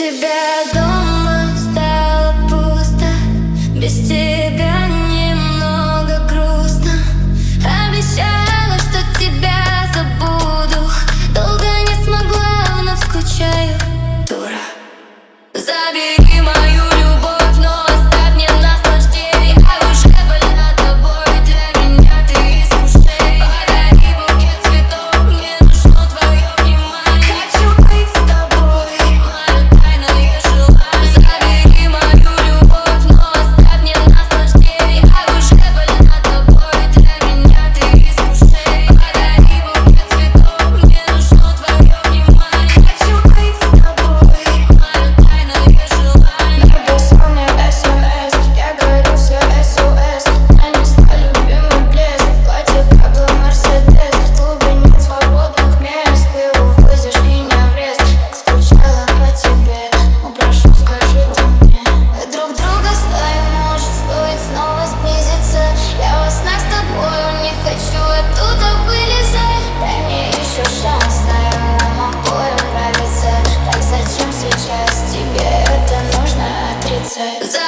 тебя дома стало пусто, без тебя немного грустно. Обещала, что тебя забуду, долго не смогла, вновь скучаю, дура. Забери мою любовь, но оставь мне наслаждение. Я уже больна тобой, для меня ты искушение. Подари букет цветов, мне нужно твое внимание. Хочу быть с тобой, мое тайное желание. Забери мою любовь, но оставь мне наслаждение. Я уже больна тобой, для меня ты искушение. Подари букет цветов, мне нужно твое внимание. Хочу быть с тобой, мое тайное желание. Написал мне СМС, я говорю все СОС. Нанесла любимый блеск, платье как был Мерседес. В клубе нет свободных мест, ты увозишь меня в рез. Скучала по тебе, ну прошу, скажи ты мне. Мы друг друга ставим, может стоит снова сблизиться. Я во снах с тобою не хочу оттуда вылезать. Дай мне еще шанс, знаю, нам обоим нравится. Так зачем сейчас тебе это нужно отрицать?